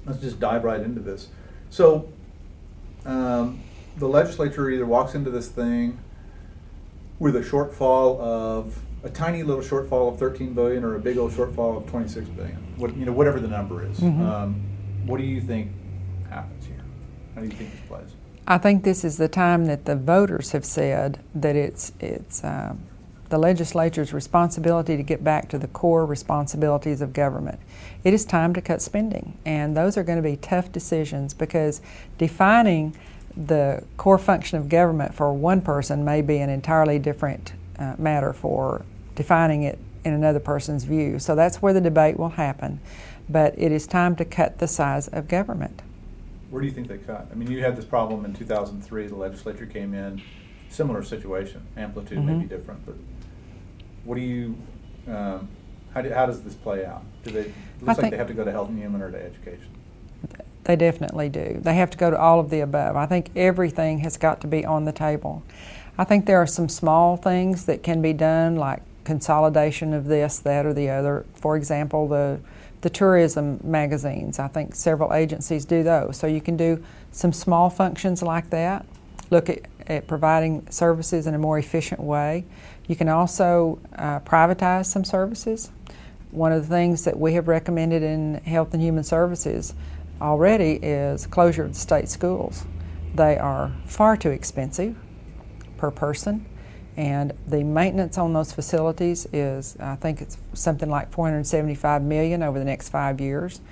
let's just dive right into this. So, the legislature either walks into this thing with a tiny little shortfall of 13 billion or a big old shortfall of 26 billion. Whatever the number is. What do you think happens here? How do you think this plays? I think this is the time that the voters have said that it's the legislature's responsibility to get back to the core responsibilities of government. It is time to cut spending, and those are going to be tough decisions because defining the core function of government for one person may be an entirely different matter for defining it in another person's view. So that's where the debate will happen, but it is time to cut the size of government. Where do you think they cut? I mean, you had this problem in 2003. The legislature came in, similar situation, amplitude may be different, but what do you? How does this play out? Looks like they have to go to health and human or to education. They definitely do. They have to go to all of the above. I think everything has got to be on the table. I think there are some small things that can be done, like consolidation of this, that, or the other. For example, the tourism magazines. I think several agencies do those. So you can do some small functions like that, look at providing services in a more efficient way. You can also privatize some services. One of the things that we have recommended in Health and Human Services already is closure of the state schools. They are far too expensive per person, and the maintenance on those facilities is, I think it's something like $475 million over the next 5 years.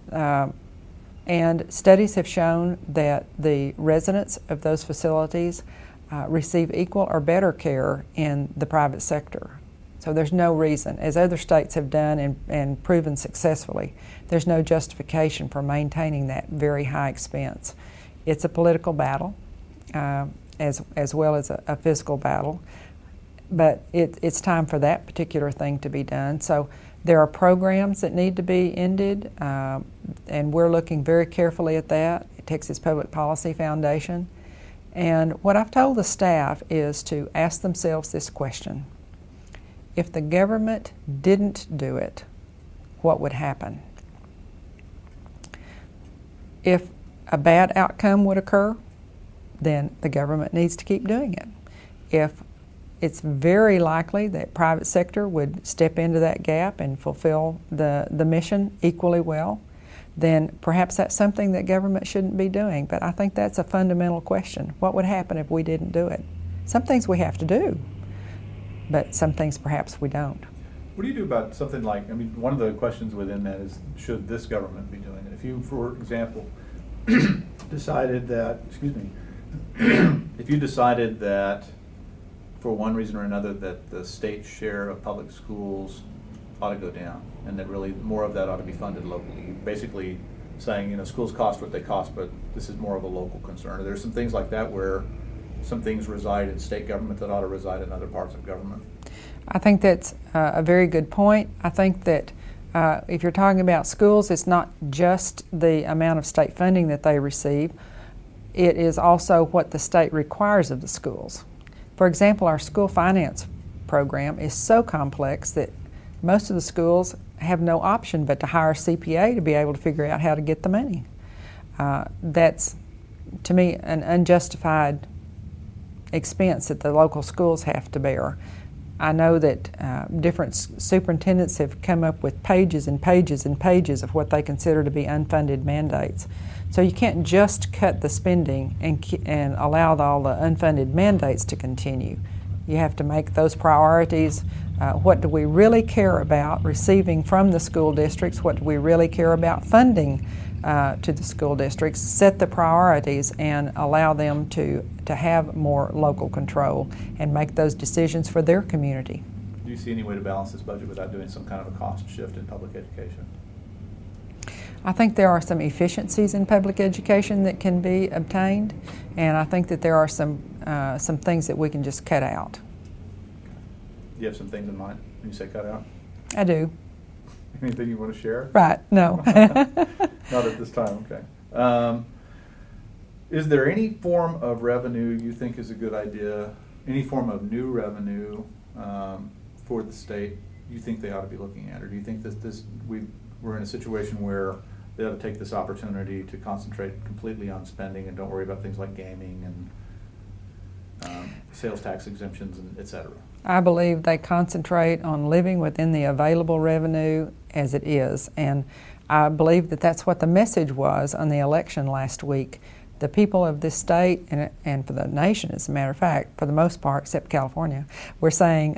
And studies have shown that the residents of those facilities receive equal or better care in the private sector. So there's no reason, as other states have done and proven successfully, there's no justification for maintaining that very high expense. It's a political battle as well as a physical battle, but it's time for that particular thing to be done. So there are programs that need to be ended, and we're looking very carefully at that at Texas Public Policy Foundation. And what I've told the staff is to ask themselves this question: if the government didn't do it, what would happen? If a bad outcome would occur, then the government needs to keep doing it. If it's very likely that private sector would step into that gap and fulfill the mission equally well, then perhaps that's something that government shouldn't be doing. But I think that's a fundamental question. What would happen if we didn't do it? Some things we have to do, but some things perhaps we don't. What do you do about something like, one of the questions within that is, should this government be doing it? If you, for example, decided that, if you decided that for one reason or another that the state share of public schools ought to go down and that really more of that ought to be funded locally, basically saying, schools cost what they cost, but this is more of a local concern. There's some things like that where some things reside in state government that ought to reside in other parts of government. I think that's a very good point. I think that if you're talking about schools, it's not just the amount of state funding that they receive. It is also what the state requires of the schools. For example, our school finance program is so complex that most of the schools have no option but to hire a CPA to be able to figure out how to get the money. That's, to me, an unjustified expense that the local schools have to bear. I know that different superintendents have come up with pages and pages and pages of what they consider to be unfunded mandates. So you can't just cut the spending and allow all the unfunded mandates to continue. You have to make those priorities. What do we really care about receiving from the school districts? What do we really care about funding to the school districts? Set the priorities and allow them to have more local control and make those decisions for their community. Do you see any way to balance this budget without doing some kind of a cost shift in public education? I think there are some efficiencies in public education that can be obtained, and I think that there are some things that we can just cut out. Do you have some things in mind when you say cut out? I do. Anything you want to share? Right, no. Not at this time, okay. Is there any form of revenue you think is a good idea, any form of new revenue for the state you think they ought to be looking at? Or do you think that we're in a situation where they ought to take this opportunity to concentrate completely on spending and don't worry about things like gaming and sales tax exemptions, and et cetera. I believe they concentrate on living within the available revenue as it is, and I believe that that's what the message was on the election last week. The people of this state, and for the nation, as a matter of fact, for the most part, except California, we're saying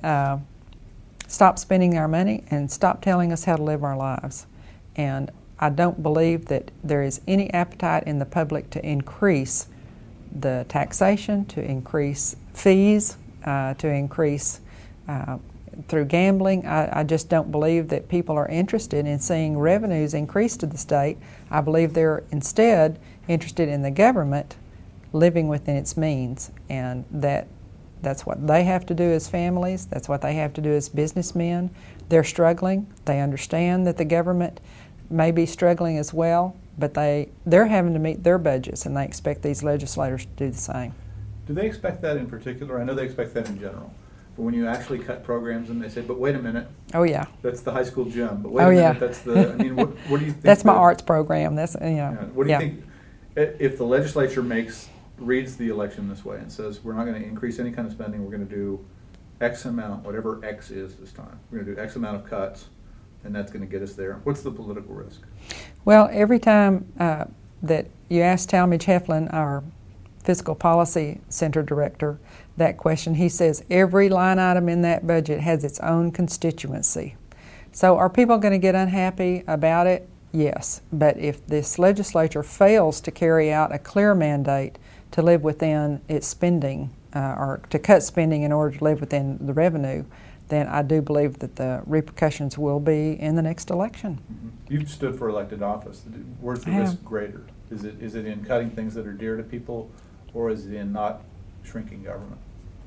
stop spending our money and stop telling us how to live our lives. And I don't believe that there is any appetite in the public to increase the taxation, to increase fees, to increase through gambling. I just don't believe that people are interested in seeing revenues increase to the state. I believe they're instead interested in the government living within its means, and that's what they have to do as families. That's what they have to do as businessmen. They're struggling. They understand that the government may be struggling as well, but they're having to meet their budgets, and they expect these legislators to do the same. Do they expect that in particular? I know they expect that in general. But when you actually cut programs and they say, but wait a minute. Oh, yeah. That's the high school gym. But wait a minute, that's the, I mean, what do you think? That's my arts program. That's, What do you think, if the legislature reads the election this way and says, we're not going to increase any kind of spending, we're going to do X amount, whatever X is this time. We're going to do X amount of cuts, and that's going to get us there. What's the political risk? Well, every time that you ask Talmadge Heflin, our Fiscal Policy Center Director, that question, he says every line item in that budget has its own constituency. So are people going to get unhappy about it? Yes. But if this legislature fails to carry out a clear mandate to live within its spending or to cut spending in order to live within the revenue, then I do believe that the repercussions will be in the next election. Mm-hmm. You've stood for elected office. Where's the risk greater? Is it in cutting things that are dear to people, or is it in not shrinking government?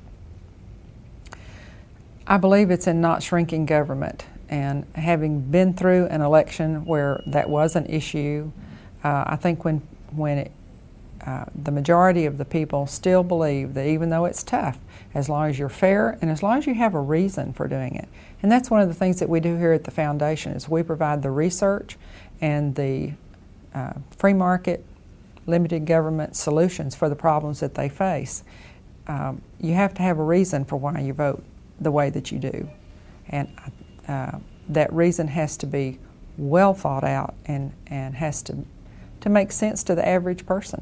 I believe it's in not shrinking government. And having been through an election where that was an issue, I think when the majority of the people still believe that even though it's tough, as long as you're fair and as long as you have a reason for doing it. And that's one of the things that we do here at the foundation is we provide the research and the free market, limited government solutions for the problems that they face. You have to have a reason for why you vote the way that you do. And that reason has to be well thought out and has to make sense to the average person.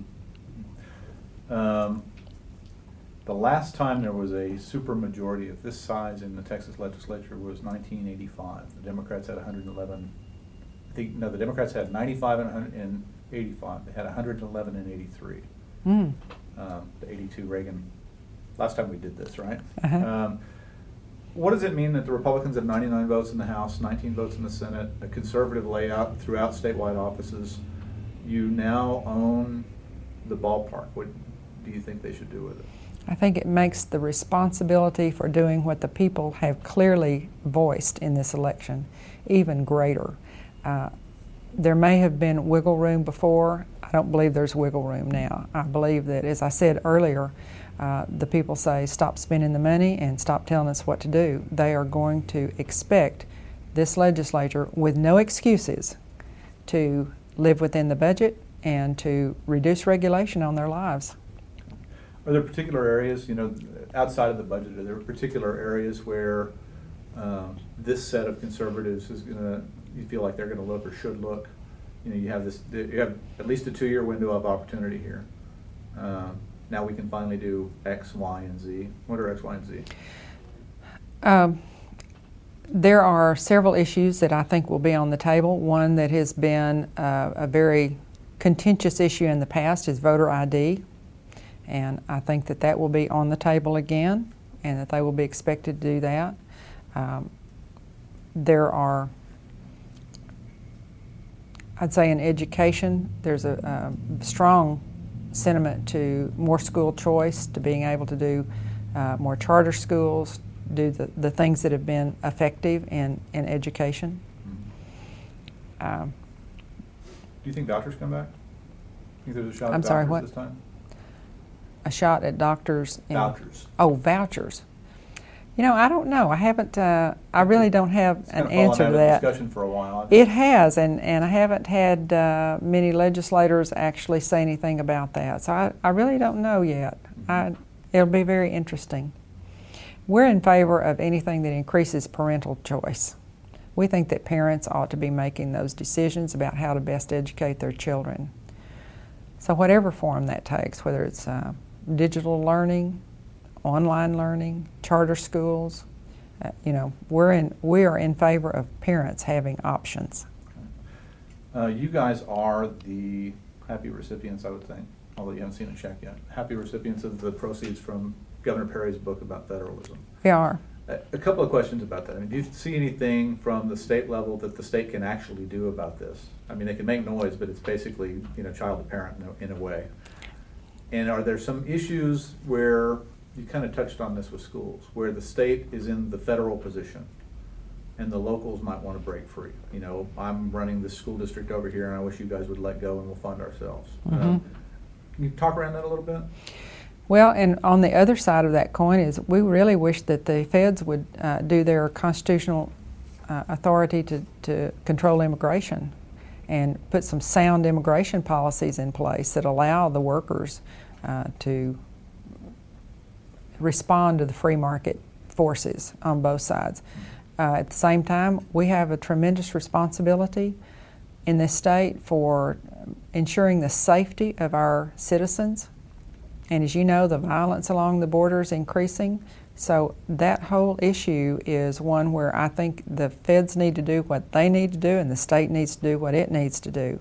Mm-hmm. The last time there was a supermajority of this size in the Texas legislature was 1985. The Democrats had 111. The Democrats had 95 and 85. They had 111 and 83. The 82 Reagan. Last time we did this, right? Uh-huh. What does it mean that the Republicans have 99 votes in the House, 19 votes in the Senate, a conservative layout throughout statewide offices? You now own the ballpark. What do you think they should do with it? I think it makes the responsibility for doing what the people have clearly voiced in this election even greater. There may have been wiggle room before. I don't believe there's wiggle room now. I believe that, as I said earlier, the people say stop spending the money and stop telling us what to do. They are going to expect this legislature, with no excuses, to live within the budget and to reduce regulation on their lives. Are there particular areas, outside of the budget, are there particular areas where this set of conservatives is going to, you feel like they're going to look or should look? You have at least a 2-year window of opportunity here. Now we can finally do X, Y, and Z. What are X, Y, and Z? There are several issues that I think will be on the table. One that has been a very contentious issue in the past is voter ID. And I think that will be on the table again, and that they will be expected to do that. There are, I'd say in education, there's a strong sentiment to more school choice, to being able to do more charter schools, do the things that have been effective in education. Do you think doctors come back? Do you think there's a shot at doctors this time? A shot at doctors? Vouchers. Oh, vouchers. I don't know. I haven't. I really don't have It's an kind of fallen answer out to of that. discussion for a while. It has, and I haven't had many legislators actually say anything about that. So I really don't know yet. It'll be very interesting. We're in favor of anything that increases parental choice. We think that parents ought to be making those decisions about how to best educate their children. So whatever form that takes, whether it's digital learning, online learning, charter schools, we are in favor of parents having options. You guys are the happy recipients, I would think, although you haven't seen a check yet. Happy recipients of the proceeds from Governor Perry's book about federalism. We are. A couple of questions about that. I mean, do you see anything from the state level that the state can actually do about this? I mean, they can make noise, but it's basically, child to parent in a way. And are there some issues where, you kind of touched on this with schools, where the state is in the federal position and the locals might want to break free? I'm running this school district over here and I wish you guys would let go and we'll fund ourselves. Mm-hmm. Can you talk around that a little bit? Well, and on the other side of that coin is we really wish that the feds would do their constitutional authority to control immigration and put some sound immigration policies in place that allow the workers to respond to the free market forces on both sides. At the same time, we have a tremendous responsibility in this state for ensuring the safety of our citizens. And as you know, the violence along the border is increasing. So that whole issue is one where I think the feds need to do what they need to do and the state needs to do what it needs to do.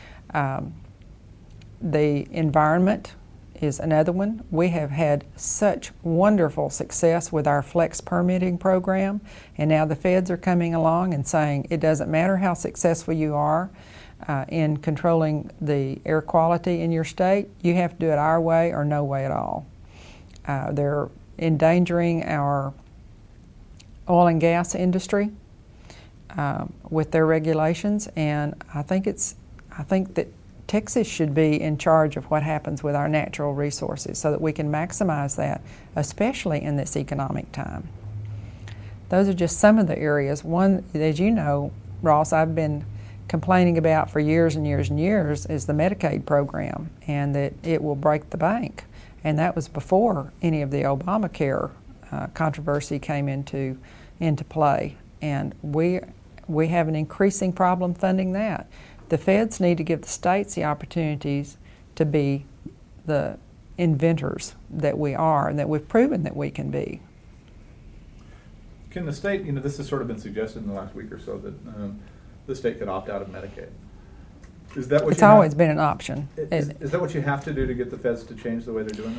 The environment is another one. We have had such wonderful success with our flex permitting program, and now the feds are coming along and saying it doesn't matter how successful you are in controlling the air quality in your state, you have to do it our way or no way at all. They're endangering our oil and gas industry with their regulations, and I think that Texas should be in charge of what happens with our natural resources so that we can maximize that, especially in this economic time. Those are just some of the areas. One, as you know, Ross, I've been complaining about for years and years and years is the Medicaid program, and that it will break the bank. And that was before any of the Obamacare controversy came into play. And we have an increasing problem funding that. The feds need to give the states the opportunities to be the inventors that we are and that we've proven that we can be. Can the state, this has sort of been suggested in the last week or so that the state could opt out of Medicaid. Is that what it's always been an option. Is that what you have to do to get the feds to change the way they're doing that?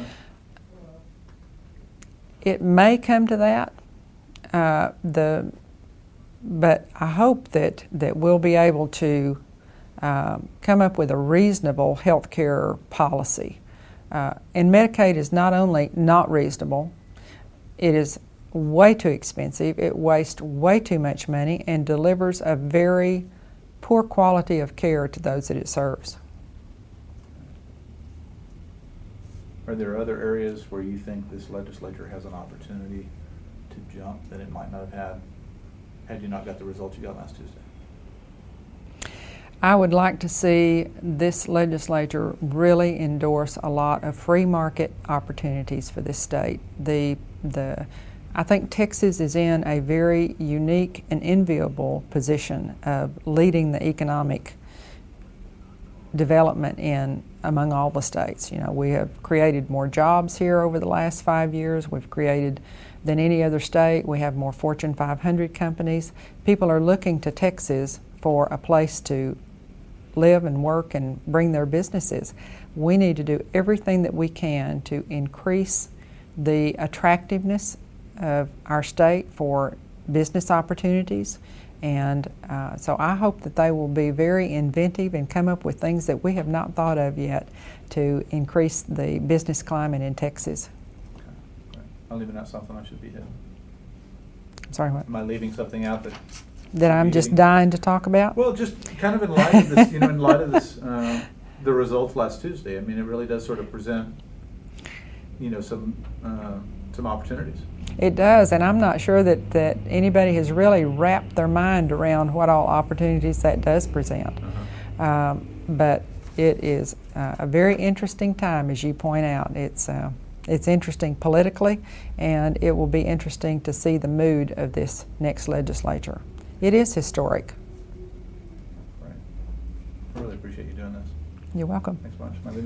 It may come to that, but I hope that we'll be able to come up with a reasonable health care policy. And Medicaid is not only not reasonable, it is way too expensive, it wastes way too much money, and delivers a very poor quality of care to those that it serves. Are there other areas where you think this legislature has an opportunity to jump that it might not have had you not got the results you got last Tuesday? I would like to see this legislature really endorse a lot of free market opportunities for this state. I think Texas is in a very unique and enviable position of leading the economic development among all the states. We have created more jobs here over the last 5 years. We've created than any other state. We have more Fortune 500 companies. People are looking to Texas for a place to live and work and bring their businesses. We need to do everything that we can to increase the attractiveness of our state for business opportunities, and so I hope that they will be very inventive and come up with things that we have not thought of yet to increase the business climate in Texas. Okay. I'm leaving out something I should be hitting. I'm sorry, what? Am I leaving something out that I'm just dying to talk about? Well, just kind of in light of this, in light of this, the results last Tuesday. I mean, it really does sort of present, some some opportunities. It does, and I'm not sure that anybody has really wrapped their mind around what all opportunities that does present. But it is a very interesting time, as you point out. It's interesting politically, and it will be interesting to see the mood of this next legislature. It is historic. Right. I really appreciate you doing this. You're welcome. Thanks much.